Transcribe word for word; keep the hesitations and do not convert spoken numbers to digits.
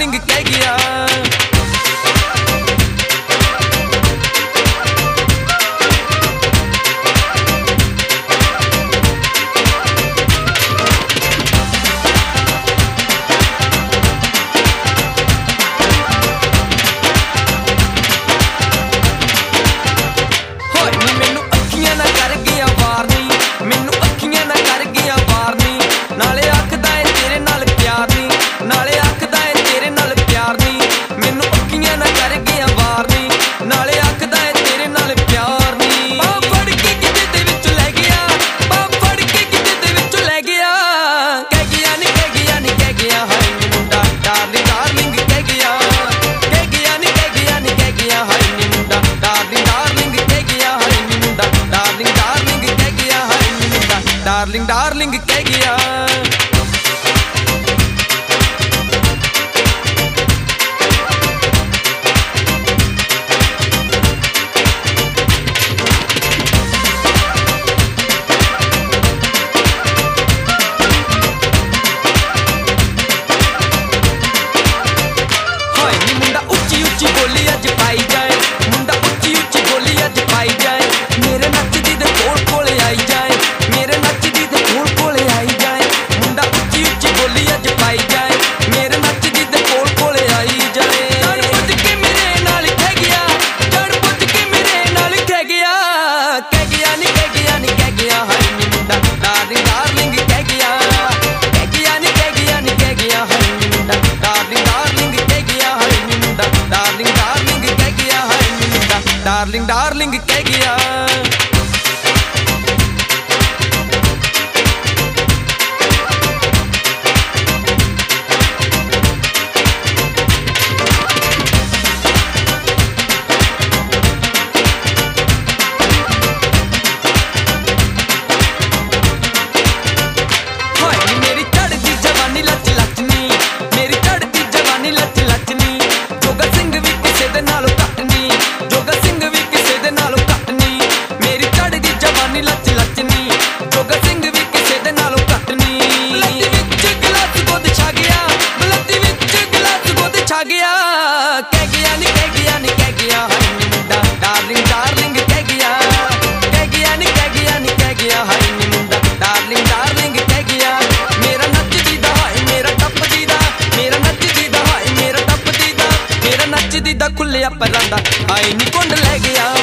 Darling कह गया। Darling darling कह गया। हाय नी मुंडा उच्ची उच्ची बोली अज पाई जाए, मुंडा उच्ची उच्ची बोली अज पाई जाए, मेरे नचदी दे कोल कोले आई जाए, मेरे नचदी दे कोल कोले आई जाए, मुंडा उच्ची उच्ची बोली अज पाई जाए, मेरे नचदी दे कोल कोले आई जाए। जड़ बुझ के मेरे नाल कह गया, जड़ बुझ के मेरे नाल कह गया, कह गया नी कह गया नी कह गया, हाय नी मुंडा डार्लिंग डार्लिंग कह गया, कह गया नी कह गया नी कह गया, हाय नी मुंडा डार्लिंग डार्लिंग कह गया, हाय नी मुंडा डार्लिंग डार्लिंग कह गया, हाय नी मुंडा डार्लिंग डार्लिंग कह गया। कह गया नी कह गया नी कह गया, हाय नी मुंडा डार्लिंग डार्लिंग कह गया, कह गया नी कह गया नी कह गया, हाय नी मुंडा डार्लिंग डार्लिंग कह गया। मेरा नचदी दा हाय मेरा टपदी दा, मेरा नचदी दा हाय मेरा टपदी दा, मेरा नचदी दा खुल्लिया परांदा हाय नी कुंड ले गया।